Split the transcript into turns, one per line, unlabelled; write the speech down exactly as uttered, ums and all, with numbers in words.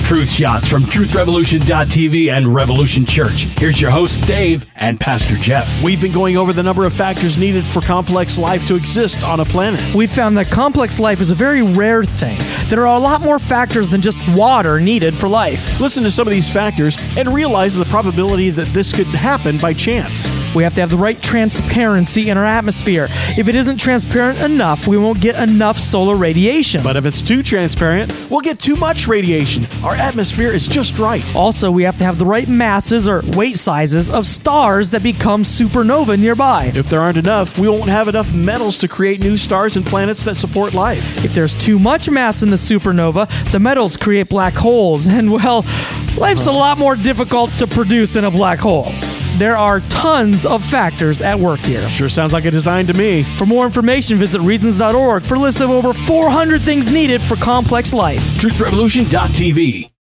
Truth Shots from truth revolution dot t v and Revolution Church. Here's your host, Dave, and Pastor Jeff.
We've been going over the number of factors needed for complex life to exist on a planet.
We found that complex life is a very rare thing. There are a lot more factors than just water needed for life.
Listen to some of these factors and realize the probability that this could happen by chance.
We have to have the right transparency in our atmosphere. If it isn't transparent enough, we won't get enough solar radiation.
But if it's too transparent, we'll get too much radiation. Our atmosphere is just right.
Also, we have to have the right masses or weight sizes of stars that become supernova nearby.
If there aren't enough, we won't have enough metals to create new stars and planets that support life.
If there's too much mass in the supernova, the metals create black holes, and well, life's a lot more difficult to produce in a black hole. There are tons of factors at work here.
Sure sounds like a design to me.
For more information, visit reasons dot org for a list of over four hundred things needed for complex life.
truth revolution dot t v